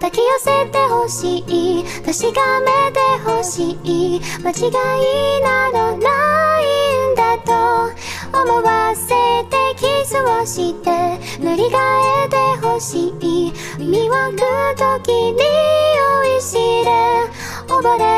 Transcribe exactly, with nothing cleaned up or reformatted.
抱き寄せてほしい、確かめてほしい、間違いなどないんだと思わせてキスをして塗り替えてほしい、磨く時に酔いしれ溺れ